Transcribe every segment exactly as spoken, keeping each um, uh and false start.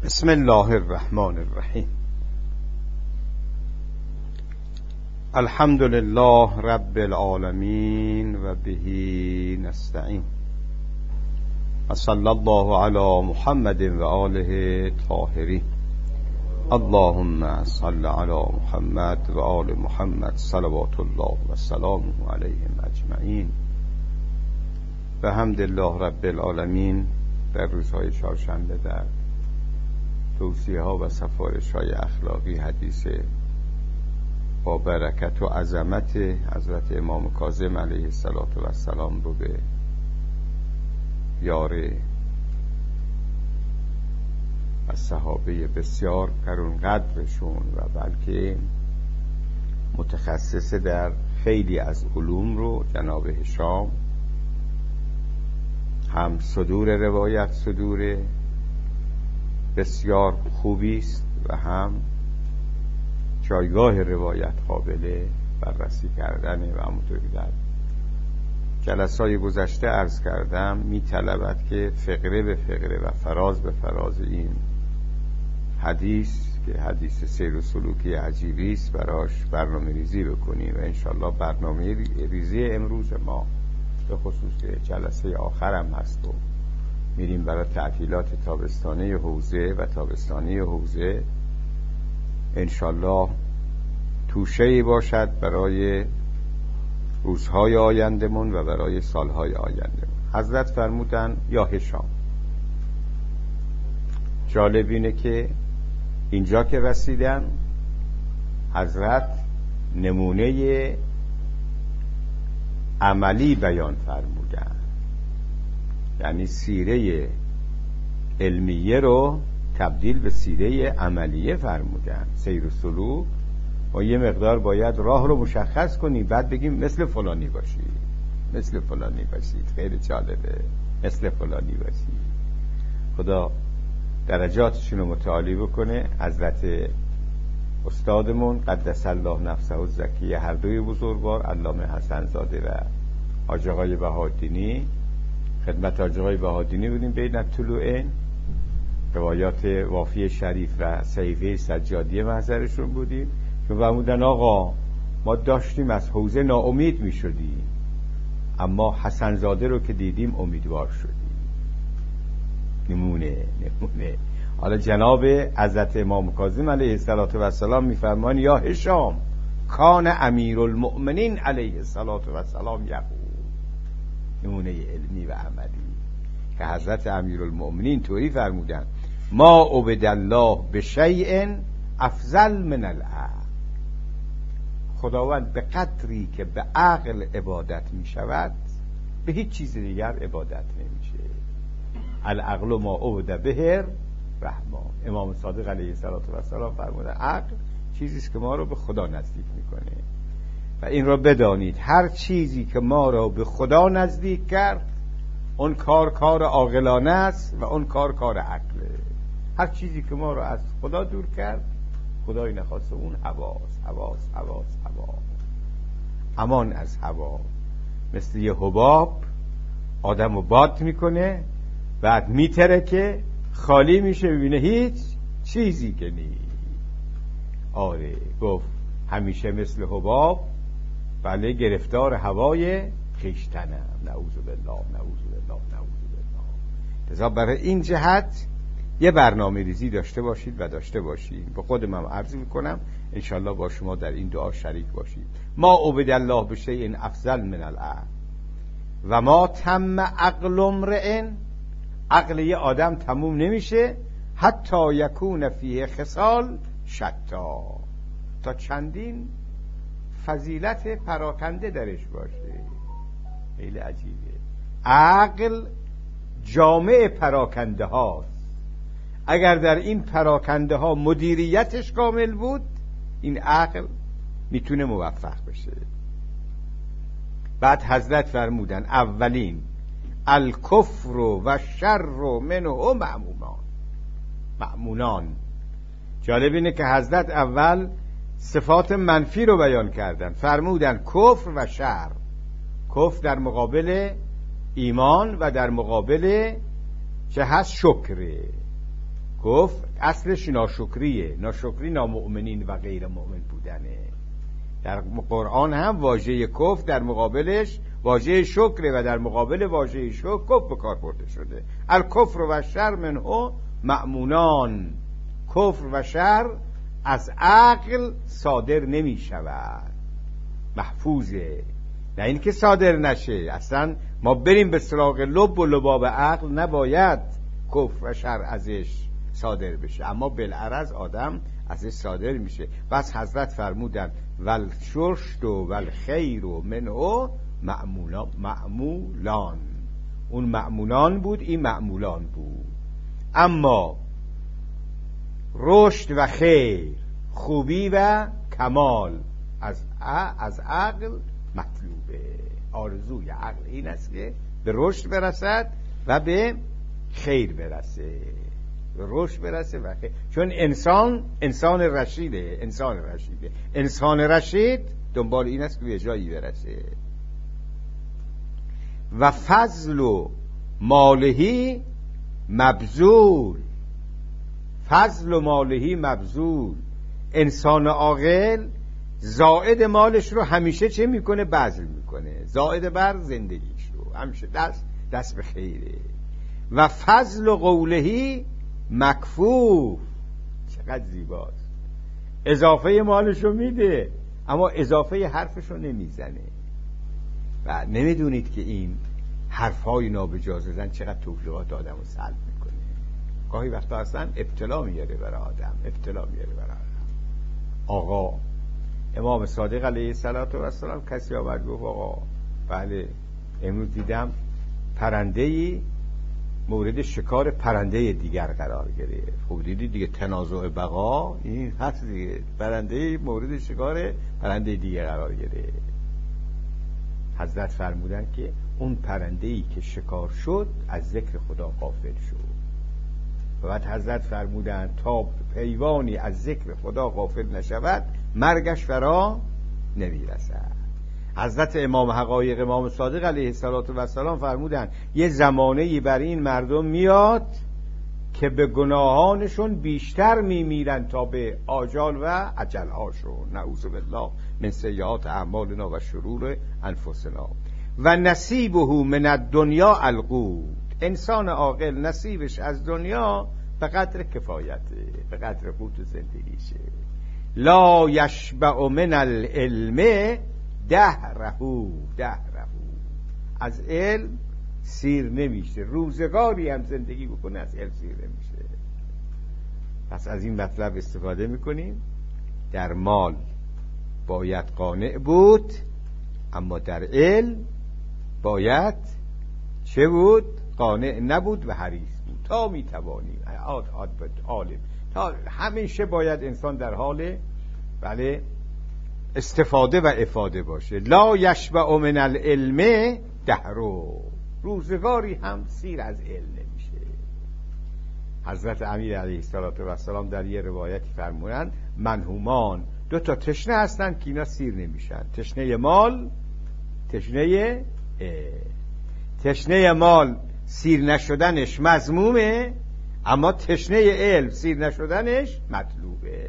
بسم الله الرحمن الرحیم. الحمد لله رب العالمین و بهی نستعین. صلی الله علی محمد و آله طاهرین. اللهم صل علی محمد و آل محمد صلوات الله و سلامه علیهم اجمعین. به حمد الله رب العالمین. در روزهای چهارشنبه در توصیه ها و سفارش های اخلاقی حدیث با برکت و عظمت حضرت امام کاظم علیه السلام رو به یار و صحابه بسیار کرون قدرشون و بلکه متخصص در خیلی از علوم رو جناب هشام هم صدور روایت صدور بسیار خوبی است و هم جایگاه روایت قابل بررسی کردنه و همونطور که در جلسات گذشته عرض کردم می طلبد که فقره به فقره و فراز به فراز این حدیث که حدیث سیر و سلوکی عجیبی است براش برنامه ریزی بکنیم و انشالله برنامه ریزی امروز ما به خصوص جلسه آخرم هست و میریم برای تعطیلات تابستانه حوزه و تابستانی حوزه انشالله توشه‌ای باشد برای روزهای آیندمون و برای سالهای آیندمون. حضرت فرمودن یا هشام، جالب اینه که اینجا که رسیدن حضرت نمونه عملی بیان فرمودن، یعنی سیره علمیه رو تبدیل به سیره عملیه فرمودن. سیر و سلوک و یه مقدار باید راه رو مشخص کنی بعد بگیم مثل فلانی باشی، مثل فلانی باشید. خیلی جالبه، مثل فلانی باشی. خدا درجاتشون رو متعالی بکنه. حضرت استادمون قدس الله نفسه الزکیه، هر دوی بزرگوار علامه حسن زاده و حاج آقای بهاءالدینی، خدمت حاج آقای بهاءالدینی بودیم بین طلوعین، روایات وافی شریف و صحیفه سجادیه محضرشون بودیم که فرمودن آقا ما داشتیم از حوزه ناامید می شدیم اما حسن زاده رو که دیدیم امیدوار شدیم. نمونه نمونه. حالا جناب حضرت امام کاظم علیه السلام می فرمان یا هشام کان امیرالمؤمنین علیه السلام یقول. نمونه علمی و عملی که حضرت امیرالمؤمنین طوری فرمودن ما عبد الله بشیء افضل من العقل. خداوند به قدری که به عقل عبادت می شود به هیچ چیز دیگر عبادت نمیشه. العقل ما عبد به رحمان. امام صادق علیه السلام فرمودن عقل چیزیست که ما رو به خدا نزدیک میکنه و این را بدانید هر چیزی که ما را به خدا نزدیک کرد اون کار کار عاقلانه است و اون کار کار عقله. هر چیزی که ما را از خدا دور کرد خدای نخواست اون هواست هواست هواست هوا. امان از هوا. مثل یه حباب آدم رو باد میکنه بعد میترکه خالی میشه ببینه هیچ چیزی که نیست. آره گفت همیشه مثل حباب بله گرفتار هوای خویشتنم. نعوذ بالله نعوذ بالله نعوذ بالله. لذا برای این جهت یه برنامه ریزی داشته باشید و داشته باشید. به خودم هم عرض میکنم انشالله با شما در این دعا شریک باشید. ما عبد الله بشیء افضل من العقل و ما تم عقل امرئ. عقل یه آدم تموم نمیشه حتی یکون فیه خصال شتا، تا چندین فضیلت پراکنده درش باشه. خیلی عجیبه. عقل جامع پراکنده هاست. اگر در این پراکنده ها مدیریتش کامل بود این عقل میتونه موفق بشه. بعد حضرت فرمودن اولین الکفر و شر منه مأمونان. مأمونان جالب اینه که حضرت اول صفات منفی رو بیان کردن. فرمودن کفر و شر. کفر در مقابل ایمان و در مقابل چه هست شکره. کفر اصلش ناشکریه، ناشکری نامؤمنین و غیر مؤمن بودنه. در قرآن هم واژه کفر در مقابلش واژه شکره و در مقابل واژه شکر کفر به کار برده شده. الکفر و شر منه مأمونان، کفر و شر از عقل صادر نمی شود، محفوظه، نه اینکه صادر نشه. اصلا ما بریم به سراغ لب و لباب عقل، نباید کفر و شر ازش صادر بشه، اما بالعرض آدم ازش صادر میشه. بس حضرت فرمودن ول شرشت و ول خیر و منه مأمولان، اون مأمولان بود، این مأمولان بود. اما رشد و خیر، خوبی و کمال از از عقل مطلوبه. آرزوی عقل این است که به رشد برسد و به خیر برسه، به رشد برسه و خیر. چون انسان انسان رشیده، انسان رشیده انسان رشید دنبال این است که به جایی برسه. و فضل و مالهی مبذول، فضل و مالهی مبذول، انسان عاقل زائد مالش رو همیشه چه میکنه؟ بذل میکنه، زائد بر زندگیش رو همیشه دست دست به خیره. و فضل و قولهی مکفوف، چقدر زیباست، اضافه مالش رو میده اما اضافه حرفش رو نمیزنه. و نمیدونید که این حرفهای نابجا زدن چقدر توفیقات آدم رو سلب میکنه. گاهی وقتا اصلا ابتلا میاره برای آدم، ابتلا میاره برای آدم. آقا امام صادق علیه السلام کسی آورد گفت آقا بله امروز دیدم پرنده‌ای مورد شکار پرنده دیگر قرار گرفت. خب دیدی دیگه تنازع بقا این هست دیگه، پرنده‌ای مورد شکار پرنده دیگر قرار گرفت. حضرت فرمودن که اون پرنده‌ای که شکار شد از ذکر خدا غافل شد. و بعد حضرت فرمودن تا پیوانی از ذکر خدا غافل نشود مرگش فرا نمیرسد. حضرت امام حقایق امام صادق علیه السلام فرمودن یه زمانه‌ای بر این مردم میاد که به گناهانشون بیشتر میمیرن تا به آجال و اجلهاشون، نعوذ بالله من سیئات اعمالنا و شرور انفسنا. و نصیبه من الدنیا القوت، انسان عاقل نصیبش از دنیا به قدر کفایته، به قدر قوت زندگیشه. لا یشبع من العلم دهرهو، دهرهو از علم سیر نمیشه، روزگاری هم زندگی بکنه از علم سیر نمیشه. پس از این مطلب استفاده میکنیم. در مال باید قانع بود، اما در علم باید چه بود؟ قانع نبود و حریص بود تا میتوانیم عاد عاد عالم. تا همیشه باید انسان در حال بله استفاده و افاده باشه. لا یشبع من العلم دهرو، روزگاری هم سیر از علم نمیشه. حضرت امیر علیه السلام در یه روایتی فرمودند منهومان دو تا تشنه هستن که اینا سیر نمیشن، تشنه مال، تشنه تشنه مال سیر نشدنش مذمومه، اما تشنه علم سیر نشدنش مطلوبه.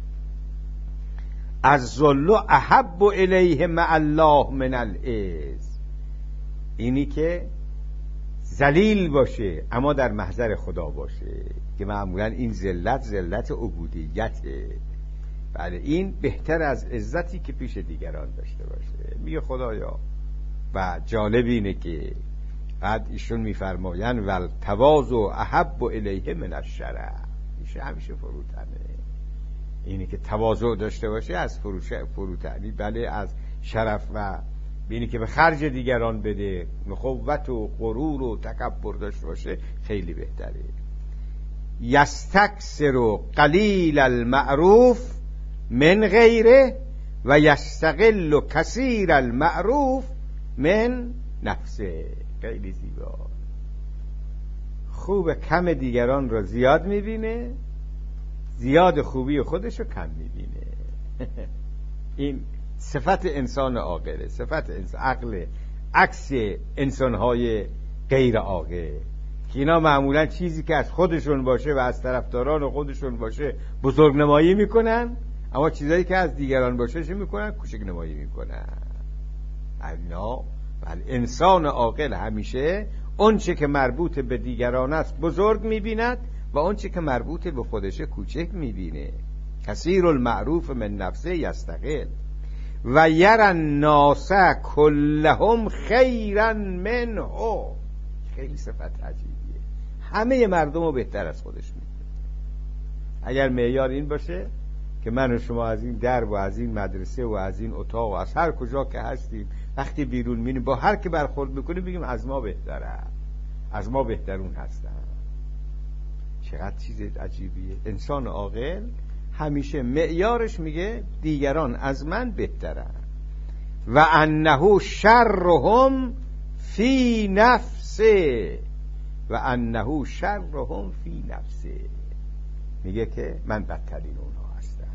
از ذل احب الیه مع الله من العز، اینی که ذلیل باشه اما در محضر خدا باشه، که معمولا این ذلت ذلت عبودیته. بله این بهتر از عزتی که پیش دیگران داشته باشه. میگه خدایا. و جالب اینه که بعد ایشون میفرمایند ول تواضع احب الیه من الشرف، ایشه همیشه فروتنه. اینی که تواضع داشته باشه از فروتنی، بله از شرف، و اینی که به خرج دیگران بده، نخوت و غرور و تکبر داشته باشه خیلی بهتره. یستکثر قلیل المعروف من غیره و یستقل کثیر المعروف من نفسه. خیلی زیبا. خوب کم دیگران را زیاد میبینه، زیاد خوبی خودش رو کم میبینه. این صفت انسان عاقله، صفت انسان عقل، عکس انسانهای غیر عاقل که اینا معمولا چیزی که از خودشون باشه و از طرفداران خودشون باشه بزرگ نمایی میکنن، اما چیزایی که از دیگران باشه چه میکنن؟ کوچک نمایی میکنن. اینا بل انسان عاقل همیشه اون چه که مربوط به دیگران است بزرگ میبیند و اون چه که مربوط به خودشه کوچک میبینه. کثیر المعروف من نفسه یستقل و یر الناس کلهم خیرا منه. خیلی صفت عجیبیه، همه مردم رو بهتر از خودش میدونه. اگر معیار این باشه که من و شما از این در و از این مدرسه و از این اتاق و از هر کجا که هستیم وقتی بیرون میریم با هر که برخورد میکنیم بگیم از ما بهتره، از ما بهترون هستن. چقدر چیز عجیبیه. انسان عاقل همیشه معیارش میگه دیگران از من بهترن. و انه شرهم فی نفسه، و انه شرهم فی نفسه، میگه که من بدترین اونها هستم.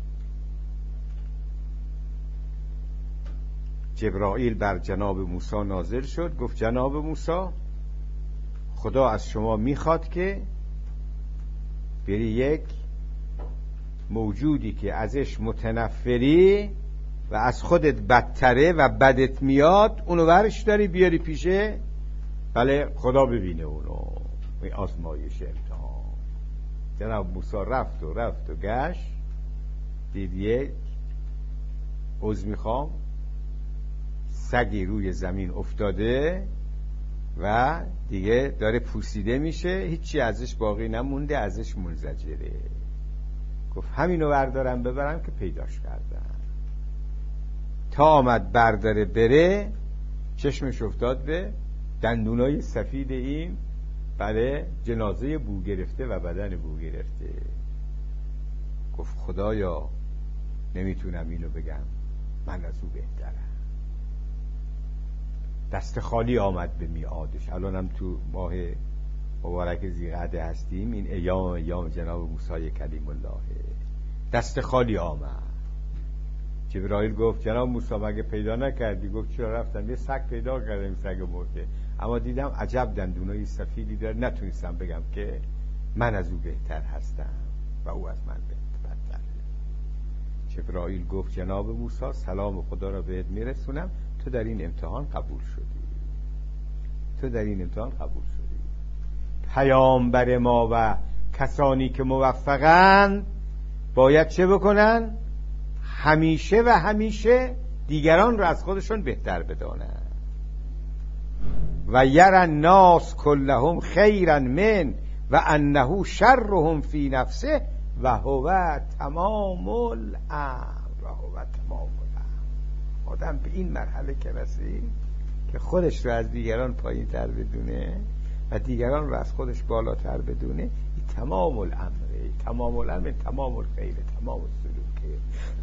جبرائیل بر جناب موسی نازل شد، گفت جناب موسی خدا از شما میخواد که بری یک موجودی که ازش متنفری و از خودت بدتره و بدت میاد اونو ورش داری بیاری پیشه. بله خدا ببینه اونو، این آزمایش امتحان. جناب موسی رفت و رفت و گشت، دید یک عوض میخوام سگی روی زمین افتاده و دیگه داره پوسیده میشه، هیچی ازش باقی نمونده، ازش منزجره. گفت همینو بردارم ببرم که پیداش کردم. تا آمد برداره بره، چشمش افتاد به دندونای سفید این برای جنازه بو گرفته و بدن بو گرفته. گفت خدایا نمیتونم اینو بگم، من از او بهترم. دست خالی آمد به میعادش. الانم تو ماه مبارک ذی‌قعده هستیم، این ایام ایام جناب موسی کلیم الله. دست خالی آمد. جبرائیل گفت جناب موسی مگه پیدا نکردی؟ گفت چرا؟ رفتم یه سگ پیدا کردم، سگ مرده، اما دیدم عجب دندونای سفیدی داره، نتونستم بگم که من از او بهتر هستم و او از من بهتر. جبرائیل گفت جناب موسی سلام خدا را بهت میرسونم، تو در این امتحان قبول شدی، تو در این امتحان قبول شدی. پیامبر ما و کسانی که موفقن باید چه بکنن؟ همیشه و همیشه دیگران را از خودشون بهتر بدانن. و یر الناس کلهم خیرا من و انه شرهم فی نفسه و هو تمام الامر، و هو تمام الامر. آدم به این مرحله که رسید که خودش رو از دیگران پایین تر بدونه و دیگران رو از خودش بالاتر بدونه، این تمام الامره، تمام الامر، تمام الخیر، تمام السلوکه.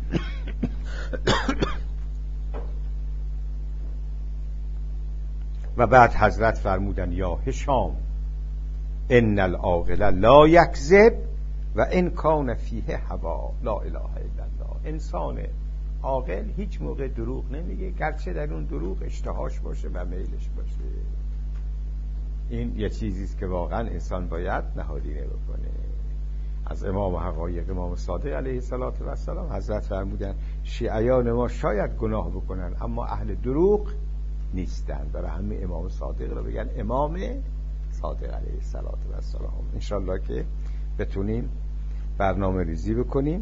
و بعد حضرت فرمودن یا هشام ان العاقل لا یکذب و ان کان فیه هوا لا اله الا الله. انسان عاقل هیچ موقع دروغ نمیگه، گرچه در اون دروغ اشتهاش باشه و میلش باشه. این یه چیزیست که واقعا انسان باید نهادینه بکنه. از امام حقایق امام صادق علیه الصلاة و السلام حضرت فرمودن شیعیان ما شاید گناه بکنن اما اهل دروغ نیستن. برای همه امام صادق رو بگن امام صادق علیه الصلاة و السلام. انشالله که بتونیم برنامه ریزی بکنیم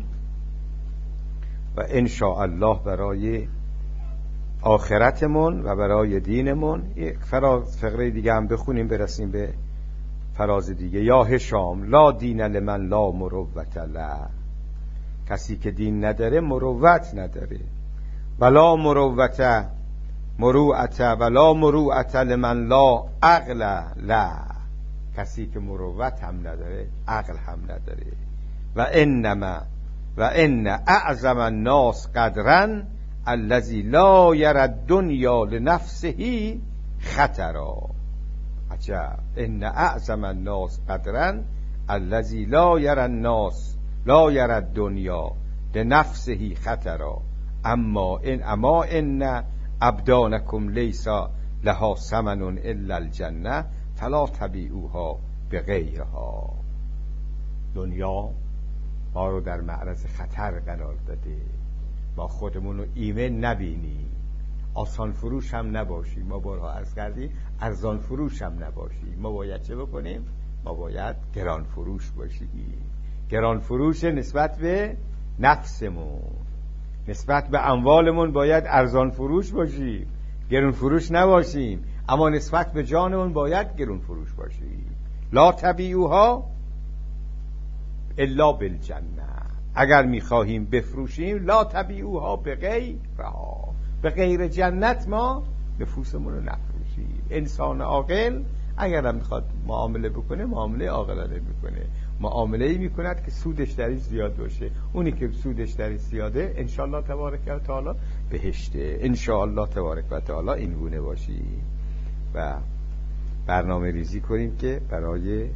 و انشاءالله برای آخرتمون و برای دینمون یک فراز فقره دیگه هم بخونیم برسیم به فراز دیگه. یا هشام لا دین لمن لا مروت له. کسی که دین نداره مروت نداره. ولا مروت مروعت ولا مروعت لمن لا عقل له. کسی که مروت هم نداره عقل هم نداره. و انما و ان اعظم الناس قدرا الذي لا يرى الدنيا لنفسه خطرا. عجب. ان اعظم الناس قدرا الذي لا يرى الناس لا يرى الدنيا لنفسه خطرا اما ان اما ان ابدانكم ليس لها ثمن الا الجنه فلا تبیعوها به غیرها. دنیا ما رو در معرض خطر قرار داده، ما خودمون رو ایمن نبینیم، آسان فروش هم نباشیم. ما بارها عرض کردیم ارزان فروش هم نباشیم. ما باید چه بکنیم؟ ما باید گران فروش باشیم. گران فروش نسبت به نفسمون، نسبت به اموالمون باید ارزان فروش باشیم، گران فروش نباشیم. اما نسبت به جانمون باید گران فروش باشیم. لا تبیعوها الا بالجنه. اگر میخواهیم بفروشیم لا تبیعوها به غیرها، به غیر جنت ما نفوسمون رو نفروشیم. انسان عاقل اگر هم میخواد معامله بکنه معامله عاقلانه میکنه، معامله ای میکند که سودش درش زیاد باشه. اونی که سودش درش زیاده انشاءالله تبارک و تعالی بهشته. انشاءالله تبارک و تعالی این گونه باشیم و برنامه ریزی کنیم که برای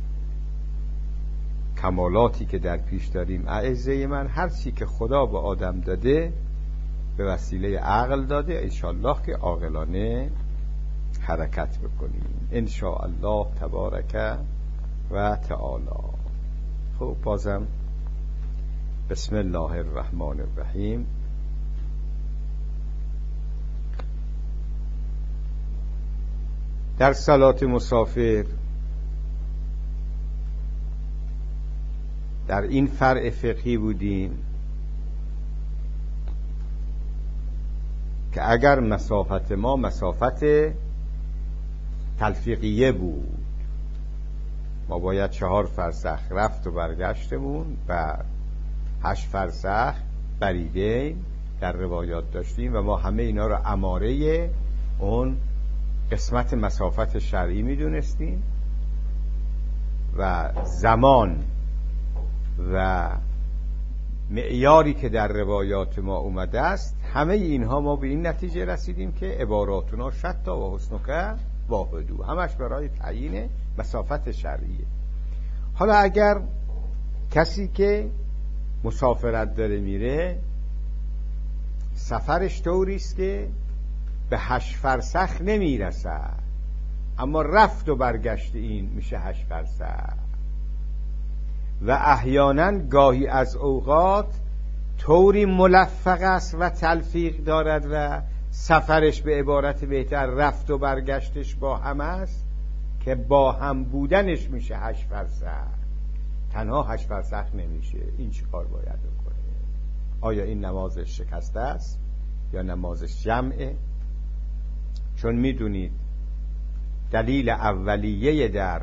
کمالاتی که در پیش داریم اعزه من، هر چی که خدا به آدم داده به وسیله عقل داده، انشاءالله که عاقلانه حرکت بکنیم انشاءالله تبارک و تعالی. خب بازم بسم الله الرحمن الرحیم. در صلات مسافر در این فرع فقهی بودیم که اگر مسافت ما مسافت تلفیقیه بود، ما باید چهار فرسخ رفت و برگشتمون و هشت فرسخ بریده در روایات داشتیم و ما همه اینا رو اماره اون قسمت مسافت شرعی میدونستیم و زمان و معیاری که در روایات ما اومده است، همه اینها ما به این نتیجه رسیدیم که عباراتنا شتا و حسنک واحدو، همش برای تعیین مسافت شرعیه. حالا اگر کسی که مسافرت داره میره سفرش طوریست که به هشت فرسخ نمیرسد، اما رفت و برگشت این میشه هشت فرسخ و احیانا گاهی از اوقات طوری ملفق است و تلفیق دارد و سفرش به عبارت بهتر رفت و برگشتش با هم است که با هم بودنش میشه هشت فرسخ، تنها هشت فرسخ نمیشه. این چی کار باید بکنه؟ آیا این نمازش شکسته است یا نمازش جمعه؟ چون میدونید دلیل اولیه در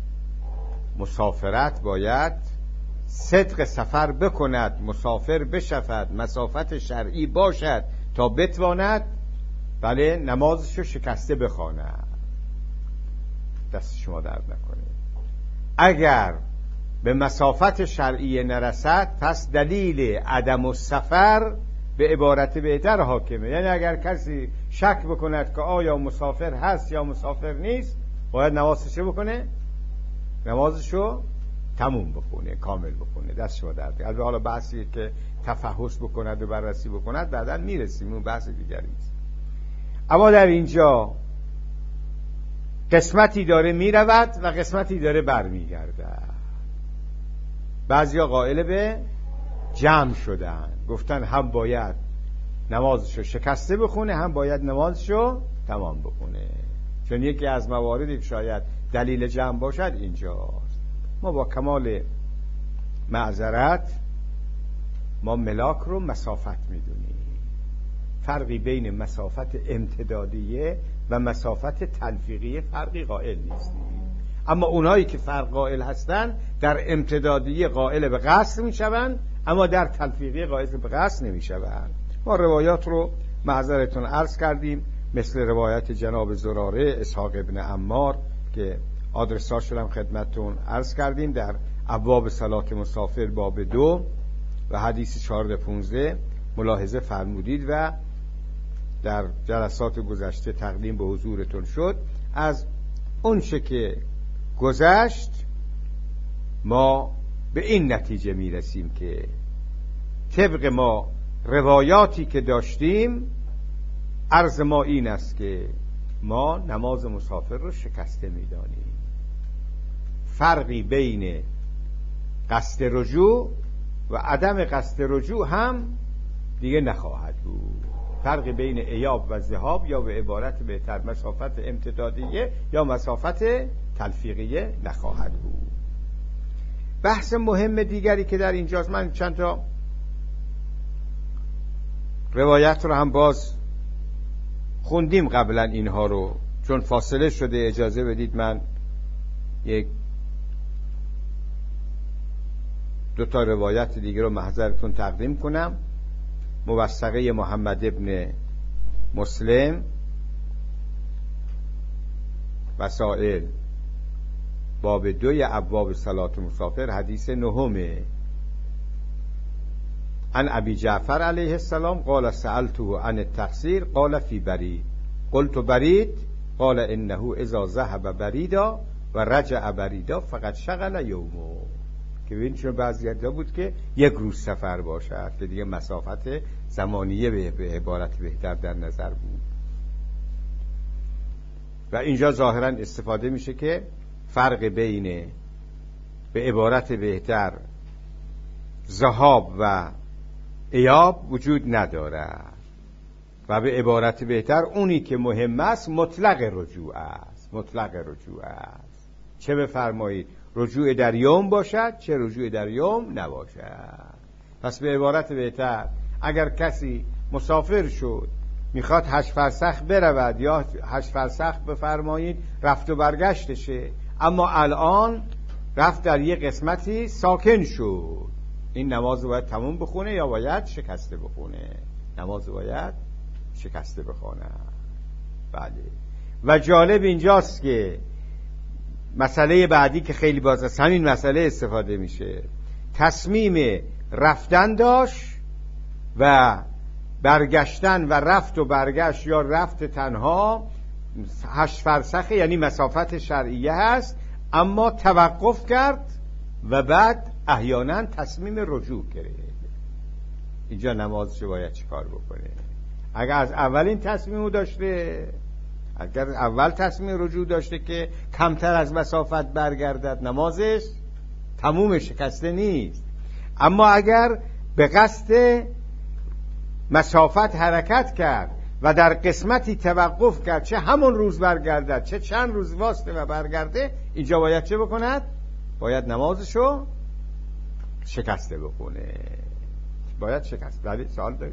مسافرت باید صدق سفر بکند، مسافر بشود، مسافت شرعی باشد تا بتواند بله نمازشو شکسته بخواند. دست شما درد نکنه. اگر به مسافت شرعی نرسد پس دلیل عدم السفر به عبارت بهتر حاکمه. یعنی اگر کسی شک بکند که آیا مسافر هست یا مسافر نیست، باید نمازشو بکنه، نمازشو تموم بخونه، کامل بخونه. دست شما درد. البته حالا بحثی که تفحص بکند و بررسی بکند بعداً میرسیم، اون بحث دیگری است. اما در اینجا قسمتی داره میرود و قسمتی داره برمیگرده. بعضیا قائل به جمع شدن، گفتن هم باید نمازشو شکسته بخونه هم باید نمازشو تمام بخونه، چون یکی از مواردی که شاید دلیل جمع باشد اینجاست. ما با کمال معذرت ما ملاک رو مسافت میدونیم، فرقی بین مسافت امتدادیه و مسافت تلفیقیه فرقی قائل نیستیم. اما اونایی که فرق قائل هستن در امتدادیه قائل به قصر میشوند، اما در تلفیقیه قائل به قصر نمیشوند. ما روایات رو معذرتون عرض کردیم، مثل روایت جناب زراره اسحاق ابن عمار که آدرساش رو هم خدمتتون عرض کردیم در ابواب صلات مسافر باب دو و حدیث چهارده پونزده ملاحظه فرمودید و در جلسات گذشته تقدیم به حضورتون شد. از اون چه که گذشت ما به این نتیجه میرسیم که طبق ما روایاتی که داشتیم عرض ما این است که ما نماز مسافر رو شکسته میدانیم. فرقی بین قصد رجوع و عدم قصد رجوع هم دیگه نخواهد بود. فرقی بین ایاب و ذهاب، یا به عبارت بهتر مسافت امتدادیه یا مسافت تلفیقیه نخواهد بود. بحث مهم دیگری که در اینجاست، من چند تا روایت رو هم باز خوندیم قبلا اینها رو، چون فاصله شده اجازه بدید من یک دو تا روایت دیگه رو محضرتون تقدیم کنم. موثقه محمد ابن مسلم وسائل باب دوی ابواب صلات مسافر حدیث نهمه. عن ابی جعفر علیه السلام قال سألته عن التقصیر قال فی برید قلت برید قال انه اذا ذهب بریدا و رجع بریدا فقط شغل یومو. که ببین چون بعضی‌ها بود که یک روز سفر باشد که دیگه مسافت زمانیه به عبارت بهتر در نظر بود. و اینجا ظاهرا استفاده میشه که فرق بین به عبارت بهتر ذهاب و ایاب وجود ندارد و به عبارت بهتر اونی که مهم است مطلق رجوع است. مطلق رجوع است، چه بفرمایید رجوع در یوم باشد چه رجوع در یوم نباشد. پس به عبارت بهتر اگر کسی مسافر شد میخواد هشت فرسخ برود یا هشت فرسخ بفرمایید رفت و برگشتشه، اما الان رفت در یک قسمتی ساکن شد، این نماز باید تموم بخونه یا باید شکسته بخونه؟ نماز باید شکسته بخونه. بله. و جالب اینجاست که مسئله بعدی که خیلی باز از همین مسئله استفاده میشه، تصمیم رفتن داشت و برگشتن و رفت و برگشت یا رفت تنها هشت فرسخه، یعنی مسافت شرعیه هست، اما توقف کرد و بعد احیانا تصمیم رجوع گرفت. اینجا نمازش باید چی کار بکنه؟ اگر از اولین تصمیمو داشته، اگر اول تصمیم رجوع داشته که کمتر از مسافت برگردد، نمازش تموم شکسته نیست. اما اگر به قصد مسافت حرکت کرد و در قسمتی توقف کرد، چه همون روز برگردد چه چند روز واسطه و برگرده، اینجا باید چه بکند؟ باید نمازشو شکسته بکنه. باید شکست. بله سوال دارید؟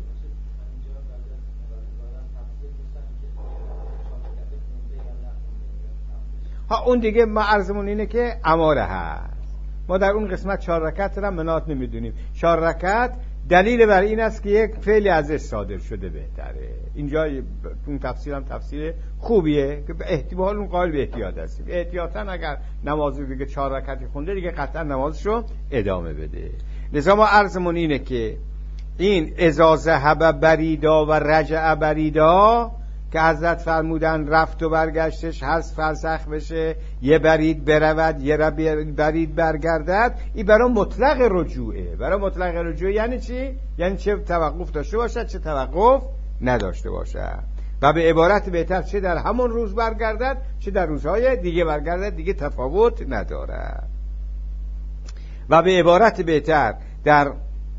ها اون دیگه ما عرضمون اینه که اماره هست. ما در اون قسمت چهار رکعت را منات نمیدونیم. چهار رکعت دلیل بر این است که یک فعلی ازش صادر شده بهتره. اینجا اون تفسیر هم تفسیر خوبیه که به احتمال اون قائل به احتیاط هستیم. احتیاطاً اگر نمازی دیگه چهار رکعتی خونده دیگه قطعا نمازشو ادامه بده. لذا ما عرضمون اینه که این اذا ذهب بریدا و رجع بریدا که حضرت فرمودن رفت و برگشتش هست فرسخ بشه، یه برید برود یه برید برگردد، این برای مطلق رجوعه. برای مطلق رجوع یعنی چی؟ یعنی چه توقف داشته باشد چه توقف نداشته باشد. و به عبارت بهتر چه در همون روز برگردد چه در روزهای دیگه برگردد، دیگه تفاوت ندارد. و به عبارت بهتر در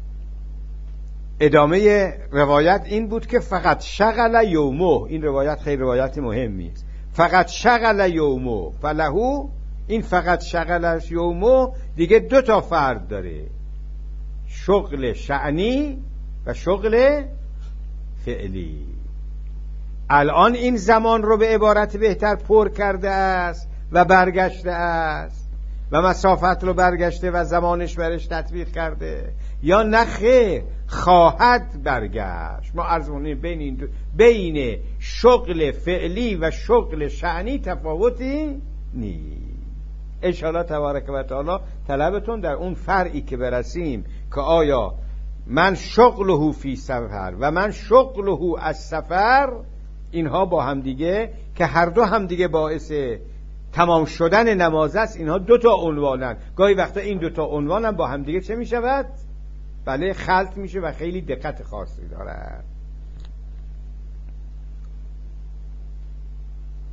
ادامه روایت این بود که فقط شغل یومو، این روایت خیلی روایت مهمی است، فقط شغل یومو فلهو، این فقط شغل یومو دیگه دو تا فرد داره، شغل شأنی و شغل فعلی. الان این زمان رو به عبارت بهتر پر کرده است و برگشته است و مسافت رو برگشته و زمانش برش تطبیق کرده، یا نه خیر خواهد برگشت. ما عرضمون بین این دو، بین شغل فعلی و شغل شأنی تفاوتی نیست. انشاءالله تبارک و تعالی طلبتون در اون فرعی که برسیم که آیا من شغله فی سفر و من شغله از سفر، اینها با هم دیگه که هر دو هم دیگه باعث تمام شدن نماز است، اینها دو تا عنوانن. گاهی وقتا این دو تا عنوان هم با هم دیگه چه می شود؟ بله خلط میشه و خیلی دقت خاصی داره.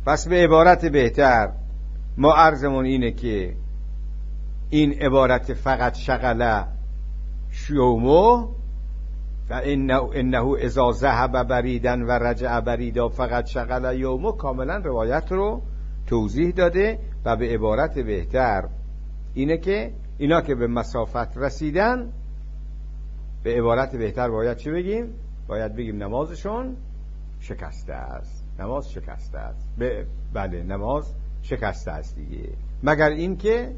پس به عبارت بهتر ما عرضمون اینه که این عبارت فقط شغله شومو و انه اذا ذهب بریدن و رجع بریدا فقط شغله یومو کاملا روایت رو توضیح داده و به عبارت بهتر اینه که اینا که به مسافت رسیدن به عبارت بهتر باید چی بگیم؟ باید بگیم نمازشون شکسته است. نماز شکسته است. بله نماز شکسته است دیگه، مگر این که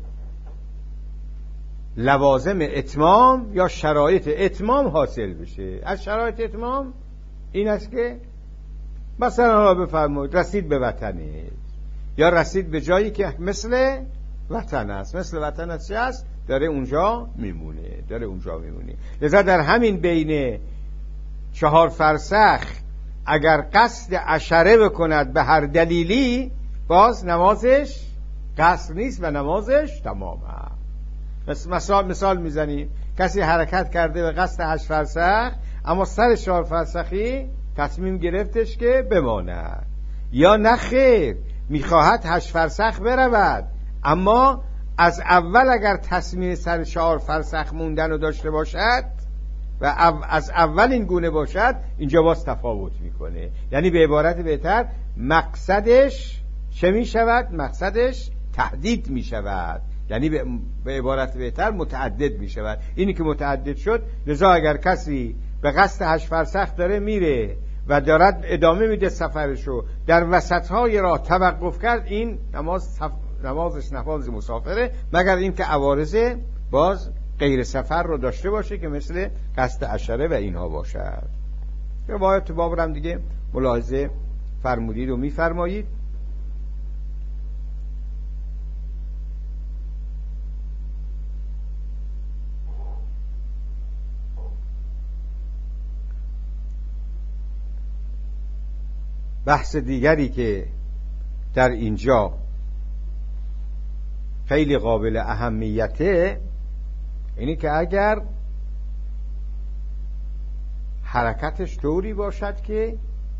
لوازم اتمام یا شرایط اتمام حاصل بشه. از شرایط اتمام این است که مثلا را بفرمایید رسید به وطنه یا رسید به جایی که مثل وطن است. مثل وطن است چی است؟ داره اونجا میمونه داره اونجا میمونه لذا در همین بین چهار فرسخ اگر قصد عشره بکند به هر دلیلی باز نمازش قصر نیست و نمازش تمام است. مثال مثال میزنیم کسی حرکت کرده به قصد هشت فرسخ اما سر چهار فرسخی تصمیم گرفتش که بماند، یا نه خیر میخواهد هشت فرسخ برود اما از اول اگر تصمیم سر چهار فرسخ موندن رو داشته باشد و از اول این گونه باشد اینجا باز تفاوت میکنه. یعنی به عبارت بهتر مقصدش چه میشود؟ مقصدش تحدید میشود، یعنی به عبارت بهتر متعدد میشود. اینی که متعدد شد لذا اگر کسی به قصد هشت فرسخ داره میره و دارد ادامه میده سفرشو، در وسطهای راه توقف کرد، این نماز سف... نمازش نماز مسافره، مگر این که عوارض باز غیر سفر رو داشته باشه که مثل قصد عشره و اینها باشد. روایت باب هم دیگه ملاحظه فرمودید و میفرمایید. بحث دیگری که در اینجا خیلی قابل اهمیته اینی که اگر حرکتش طوری باشد که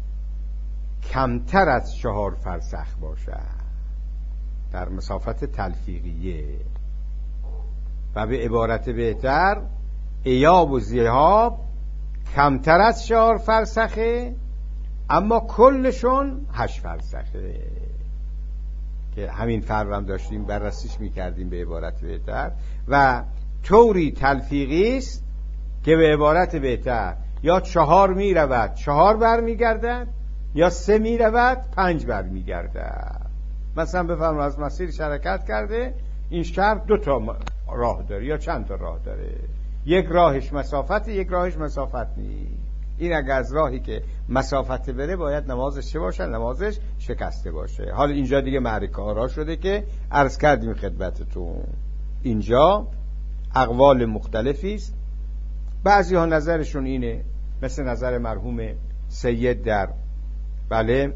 کمتر از چهار فرسخ باشد در مسافت تلفیقیه و به عبارت بهتر ایاب و ذهاب کمتر از چهار فرسخه اما کلشون هشت فرسخه، که همین فرق هم داشتیم بررسیش میکردیم به عبارت بهتر. و طوری تلفیقی است که به عبارت بهتر یا چهار میرود چهار بر میگردد یا سه میرود پنج بر میگردد. مثلا بفرمایید از مسیر حرکت کرده، این شهر دو تا راه داره یا چند تا راه داره، یک راهش مسافت یک راهش مسافت نیست. این اگر از راهی که مسافت بره باید نمازش چه باشه؟ نمازش شکسته باشه. حالا اینجا دیگه معرکه آرا شده که عرض کردیم خدمتتون. اینجا اقوال مختلفی است. بعضی ها نظرشون اینه، مثل نظر مرحوم سید در بله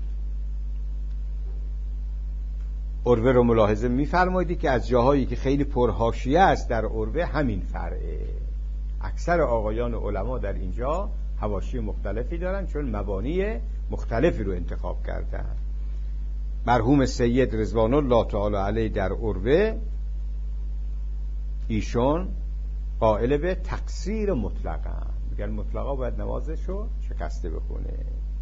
عروه رو ملاحظه می‌فرمایید که از جاهایی که خیلی پرحاشیه است در عروه همین فرعه. اکثر آقایان علما در اینجا حواشی مختلفی دارن چون مبانی مختلفی رو انتخاب کردن. مرحوم سید رضوان الله تعالی علیه در عروه ایشون قائل به تقصیر مطلقا، میگن مطلقا باید نمازشو شکسته بخونه،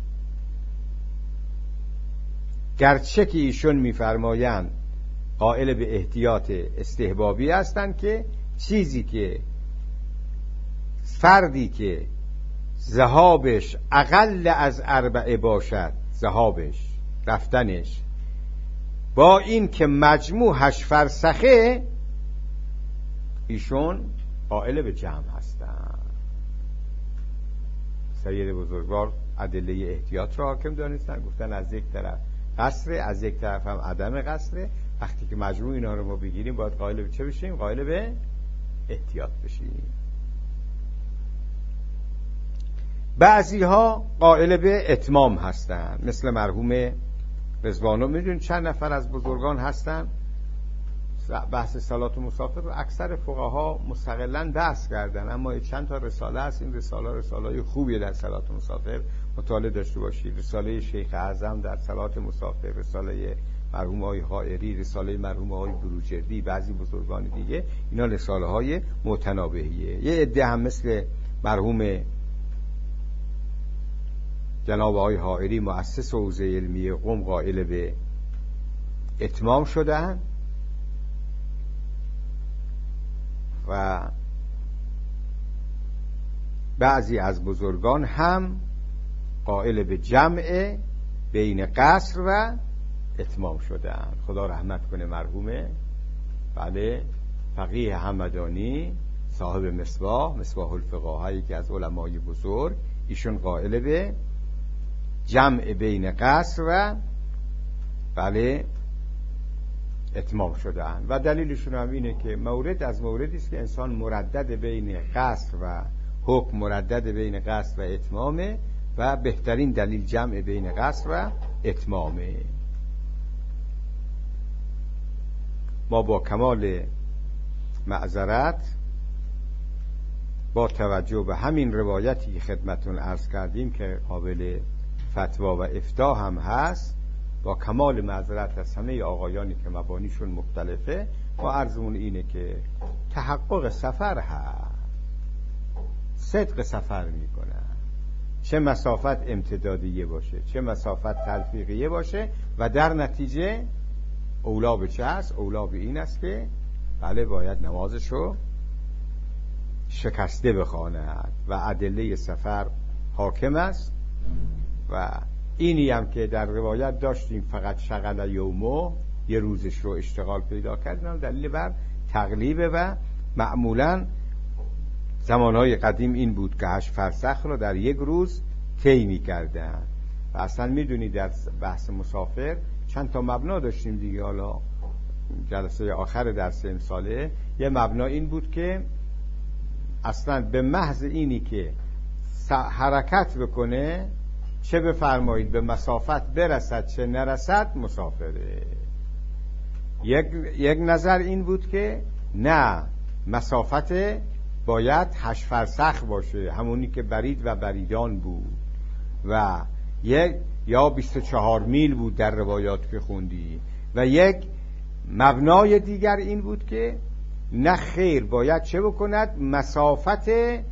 گرچه که ایشون میفرمایند قائل به احتیاط استحبابی هستند که چیزی که فردی که ذهابش اقل از اربعه باشد، ذهابش رفتنش با این که مجموع هشت فرسخه، ایشون قائل به جمع هستند. سید بزرگوار ادله احتیاط را حاکم دانستن، گفتن از یک طرف قصره، از یک طرف هم عدم قصره. وقتی که مجموع اینا رو ما بگیریم باید قائل به چه بشیم؟ قائل به احتیاط بشیم. بعضی ها قائل به اتمام هستند، مثل مرحوم رضوانو. میدونید چند نفر از بزرگان هستن بحث صلات مسافر رو اکثر فقها مستقلاً بحث کردن، اما چند تا رساله هست. این رساله رساله‌های خوبیه در صلات مسافر، مطالعه داشته باشید. رساله شیخ اعظم در صلات مسافر، رساله مرحوم آقای حائری، رساله مرحوم آقای بروجردی، بعضی بزرگان دیگه، اینا رساله های متنابهیه. یه عده هم مثل مرحوم جناب آقای حائری مؤسس حوزه علمی قم قائل به اتمام شدن و بعضی از بزرگان هم قائل به جمع بین قصر و اتمام شدن. خدا رحمت کنه مرحومه بله فقیه همدانی صاحب مصباح مصباح الفقاهه، یکی از علمای بزرگ، ایشون قائل به جمع بین قصر و بله اتمام شدن و دلیلشون هم اینه که مورد از موردی است که انسان مردد بین قصر و حکم، مردد بین قصر و اتمامه و بهترین دلیل جمع بین قصر و اتمامه. ما با کمال معذرت با توجه به همین روایتی که خدمتون عرض کردیم که قابل فتوا و افتاء هم هست، با کمال معذرت از همه آقایانی که مبانیشون مختلفه، ما عرضمون اینه که تحقق سفر هست، صدق سفر میکنه، چه مسافت امتدادیه باشه چه مسافت تلفیقیه باشه، و در نتیجه اولا به چه هست؟ اولا به این است که بله باید نمازشو شکسته بخواند و ادله سفر حاکم است. و اینی هم که در روایت داشتیم فقط شغل یومو، یه روزش رو اشتغال پیدا کردن، دلیل بر تقلیبه و معمولا زمانهای قدیم این بود که هشت فرسخ رو در یک روز طی می‌کردن. و اصلا میدونی در بحث مسافر چند تا مبنا داشتیم دیگه. حالا جلسه آخر درس امساله یه مبنا این بود که اصلا به محض اینی که حرکت بکنه، چه بفرمایید به مسافت برسد چه نرسد، مسافره. یک, یک نظر این بود که نه، مسافت باید هشت فرسخ باشه، همونی که برید و بریدان بود، و یک یا بیست و چهار میل بود در روایات که خوندی. و یک مبنای دیگر این بود که نه خیر، باید چه بکند؟ مسافت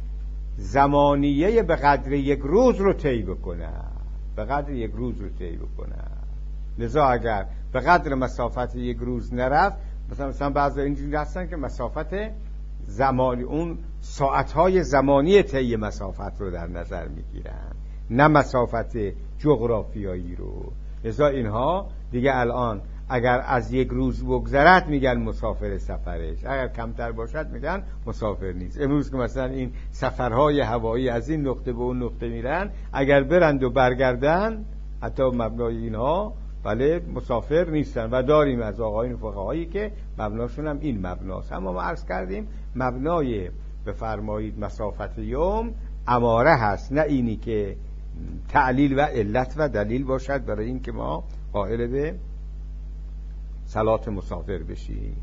زمانیه به قدر یک روز رو طی بکند، به قدر یک روز رو طی بکند. لذا اگر به قدر مسافت یک روز نرفت، مثلا مثلا بعضی اینجوری هستن که مسافت زمانی، اون ساعتهای زمانی طی مسافت رو در نظر میگیرن، نه مسافت جغرافیایی رو. لذا اینها دیگه الان اگر از یک روز بگذرد میگن مسافر سفرش، اگر کمتر باشد میگن مسافر نیست. امروز که مثلا این سفرهای هوایی از این نقطه به اون نقطه میرن، اگر برند و برگردن، حتی مبنای اینها بله مسافر نیستن. و داریم از آقایون فقهایی که مبناشون هم این مبناست. اما ما عرض کردیم مبنای بفرمایید مسافت یوم اماره هست، نه اینی که تعلیل و علت و دلیل باشد برای این که ما قائل به صلات مسافر بشیم.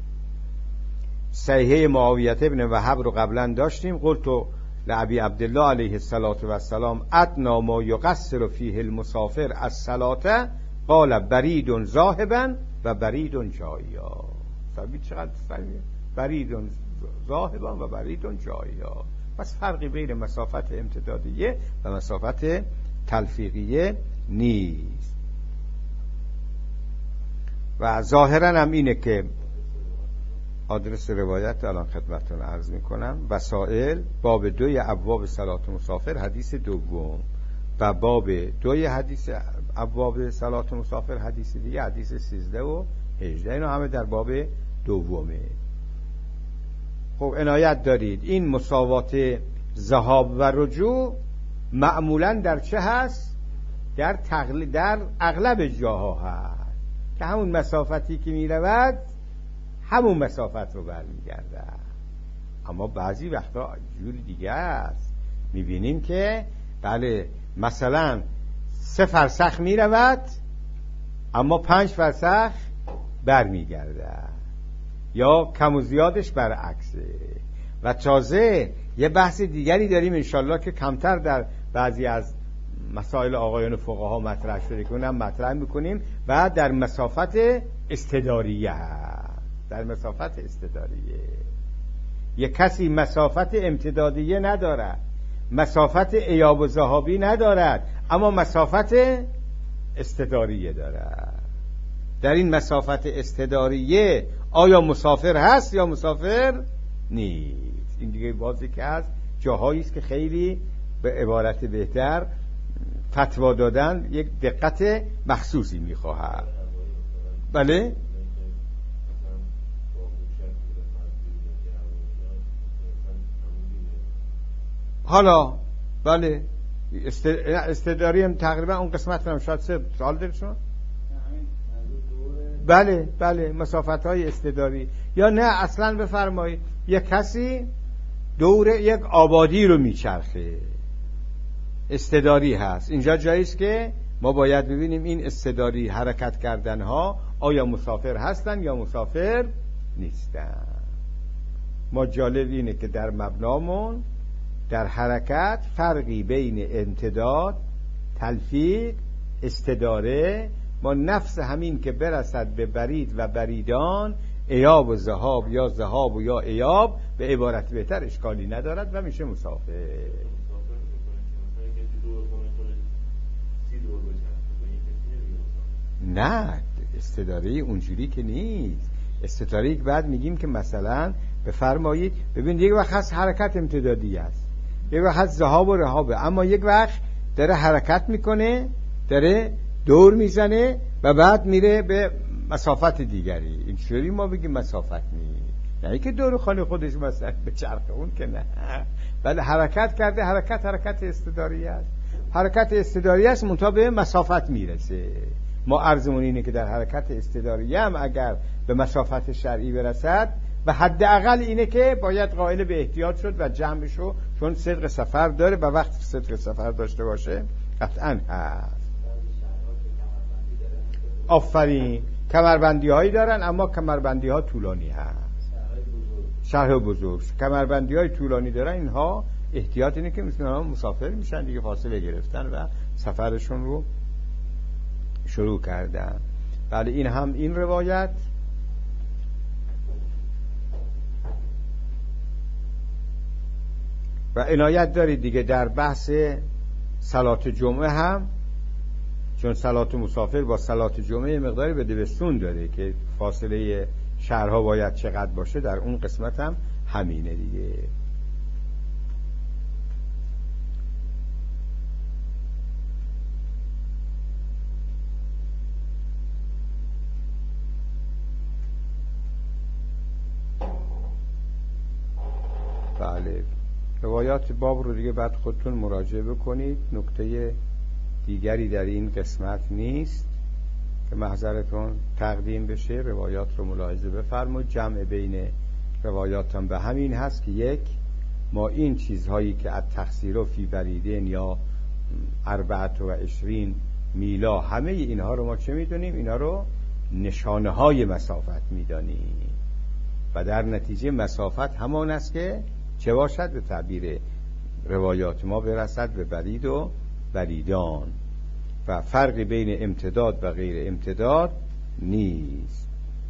صحیحه معاویه ابن وهب رو قبلا داشتیم. قلت لعبی عبدالله علیه الصلاة و السلام ادنا ما یقصر فیه المسافر الصلاة قال برید ذاهبا و برید جایا. سبید چقدر صحیحه؟ برید ذاهبا و برید جایا. پس فرقی بین مسافت امتدادیه و مسافت تلفیقیه نیست. و ظاهرا هم اینه که آدرس روایت الان خدمتتون عرض میکنم. وسائل باب دوی ابواب صلات مسافر حدیث دوم، و باب دوی حدیث ابواب صلات مسافر حدیث دیگه حدیث سیزده و هجده. اینا همه در باب دومه. خب عنایت دارید این مساوات ذهاب و رجوع معمولا در چه هست؟ در تقل... در اغلب جاها هست که همون مسافتی که میرود همون مسافت رو برمیگرده. اما بعضی وقتا جور دیگه است، میبینیم که بله مثلا سه فرسخ میرود اما پنج فرسخ برمیگرده. یا کم و زیادش برعکسه. و تازه یه بحث دیگری داریم انشالله که کمتر در بعضی از مسائل آقایان فقها مطرح شده که اونم مطرح میکنیم، و در مسافت استداریه در مسافت استداریه یه کسی مسافت امتدادیه ندارد، مسافت ایاب و ذهابی ندارد، اما مسافت استداریه دارد. در این مسافت استداریه آیا مسافر هست یا مسافر نیست؟ این دیگه بازی که هست جاهایی است که خیلی به عبارت بهتر فتوا دادن یک دقت مخصوصی میخواهد. بله حالا بله استداری هم تقریبا اون قسمت هم شاید سه سال داره شما. بله بله مسافت های استداری. یا نه اصلا بفرمایید یک کسی دور یک آبادی رو میچرخه، استداری هست. اینجا جاییست که ما باید ببینیم این استداری حرکت کردن ها آیا مسافر هستن یا مسافر نیستن. ما جالب اینه که در مبنامون در حرکت فرقی بین امتداد، تلفیق، استداره، ما نفس همین که برسد به برید و بریدان، ایاب و ذهاب یا ذهاب و یا ایاب، به عبارت بهتر اشکالی ندارد و میشه مسافر. نه استداری اونجوری که نیست. استداری که بعد میگیم که مثلا بفرمایید ببین یک وقت هست حرکت امتدادی است، یک وقت هست ذهاب و رهابه، اما یک وقت داره حرکت میکنه، داره دور میزنه و بعد میره به مسافت دیگری. اینجوری ما بگیم مسافت نیست، یعنی که دور خانه خودش مثلا به چرخ اون که نه، بله حرکت کرده. حرکت حرکت استداری است، حرکت استداری است منتها به مسافت میرسه. ما عرضمون اینه که در حرکت استداری هم اگر به مسافت شرعی برسد و حداقل اینه که باید قائل به احتیاط شد و جمعشو، چون صدق سفر داره و وقت صدق سفر داشته باشه قطعا هست. آفرین کمربندی هایی دارن اما کمربندی ها طولانی هست، شرح بزرگ کمربندی های طولانی دارن. اینها احتیاط اینه که مثلا مسافر میشن دیگه، فاصله گرفتن و سفرشون رو شروع کردن. بله این هم این روایت. و عنایت دارید دیگه در بحث صلات جمعه هم، چون صلات مسافر با صلات جمعه مقداری به دبستون داره که فاصله شهرها باید چقدر باشه، در اون قسمت هم همینه دیگه. بله روایات باب رو دیگه بعد خودتون مراجعه بکنید. نکته دیگری در این قسمت نیست که محضرتون تقدیم بشه. روایات رو ملاحظه بفرمایید. جمع بین روایات هم به همین هست که یک، ما این چیزهایی که از تقصیر فی بریدین یا اربعت و عشرین میلا، همه اینها رو ما چه میدونیم؟ اینا رو نشانه های مسافت میدانیم و در نتیجه مسافت همان است که چه باشد؟ به تعبیر روایات ما برسد به برید و بریدان و فرقی بین امتداد و غیر امتداد نیست.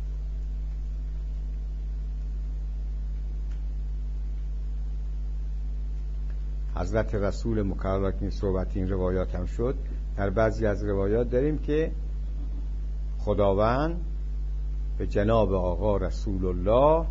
حضرت رسول مکرم که این صحبت این روایات هم شد، در بعضی از روایات داریم که خداوند به جناب آقا رسول الله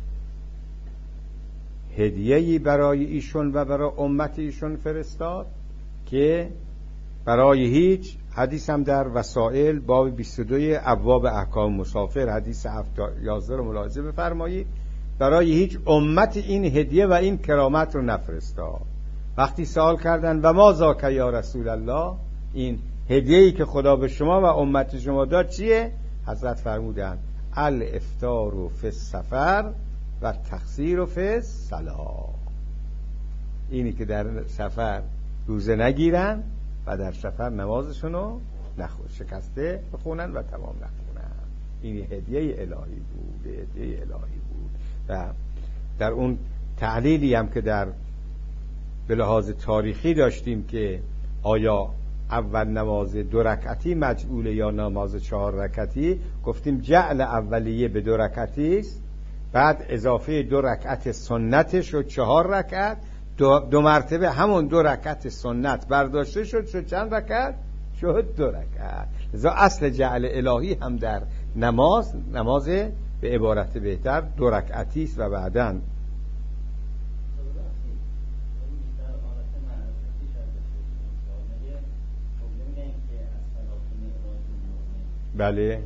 هدیه‌ای برای ایشون و برای امت ایشون فرستاد که برای هیچ، حدیث هم در وسائل باب بیست و دو ابواب احکام مسافر حدیث یازده رو ملاحظه بفرمایید، برای هیچ امت این هدیه و این کرامت رو نفرستاد. وقتی سوال کردن و ما ذاک یا رسول الله، این هدیه‌ای که خدا به شما و امت شما داد چیه؟ حضرت فرمودند الافطار فی السفر و تقصیر فی الصلاة. اینی که در سفر روزه نگیرن و در سفر نمازشونو نخون شکسته بخونن و تمام نخونن. این هدیه الهی بود، هدیه الهی بود. و در اون تحلیلی هم که در به لحاظ تاریخی داشتیم که آیا اول نماز دو رکعتی مجعوله یا نماز چهار رکعتی، گفتیم جعل اولیه به دو رکعتی است، بعد اضافه دو رکعت سنت شد چهار رکعت، دو, دو مرتبه همون دو رکعت سنت برداشته شد شد چند رکعت؟ شد دو رکعت. لذا اصل جعل الهی هم در نماز، نماز به عبارت بهتر دو رکعتی است و بعداً بله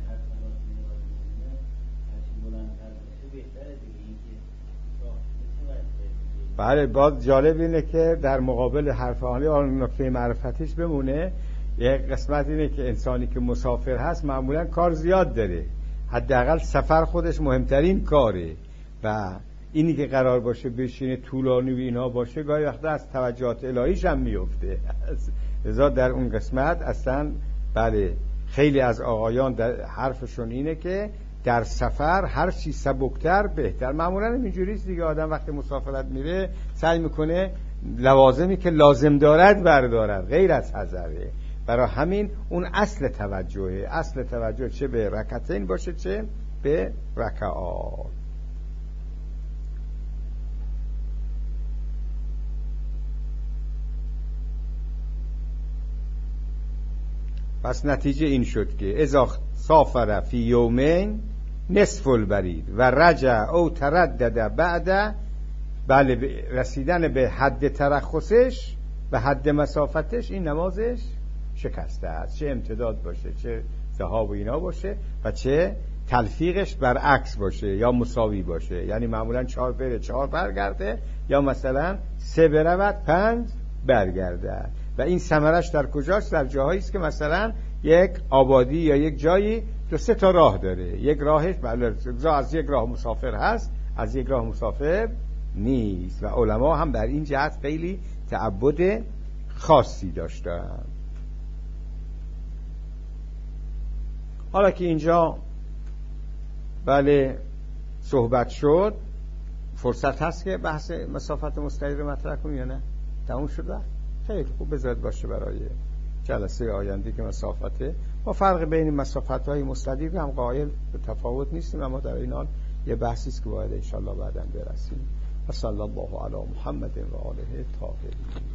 بله باز جالب اینه که در مقابل حرف عالی آن نکته معرفتیش بمونه، یک قسمت اینه که انسانی که مسافر هست معمولا کار زیاد داره، حداقل سفر خودش مهمترین کاره و اینی که قرار باشه بشینه طولانی و اینا باشه گاهی وقتا از توجهات الهیش هم میفته. لذا در اون قسمت اصلا بله خیلی از آقایان در حرفشون اینه که در سفر هر چی سبکتر بهتر. معمولا اینجوریست دیگه، آدم وقتی مسافرت میره سعی میکنه لوازمی که لازم دارد بردارد، غیر از حذره. برای همین اون اصل توجهه، اصل توجه چه به رکعتین باشه چه به رکعات. پس نتیجه این شد که اذا سافر فی یومین نصف البرید و رجع او تردد بعد، بله رسیدن به حد ترخصش و حد مسافتش این نمازش شکسته است، چه امتداد باشه چه ذهاب و اینا باشه و چه تلفیقش برعکس باشه یا مساوی باشه، یعنی معمولا چهار بره چهار برگرده یا مثلا سه برود پنج برگرده. و این ثمرش در کجاست؟ در جاهایی است که مثلا یک آبادی یا یک جایی دو سه تا راه داره، یک راهش بله از یک راه مسافر هست از یک راه مسافر نیست و علما هم در این جهت خیلی تعبد خاصی داشتن. حالا که اینجا بله صحبت شد، فرصت هست که بحث مسافت مستقیم رو مطرح کنیم یا نه؟ تموم شد؟ خیلی خوب، بذارید باشه برای جلسه آینده که مسافته. ما فرق بین مسافت های مستدیر هم قائل به تفاوت نیستیم، اما در این حال یه بحثی است که باید ان شاء الله بعداً برسیم. و صلی الله علی محمد و آله الطاهرین.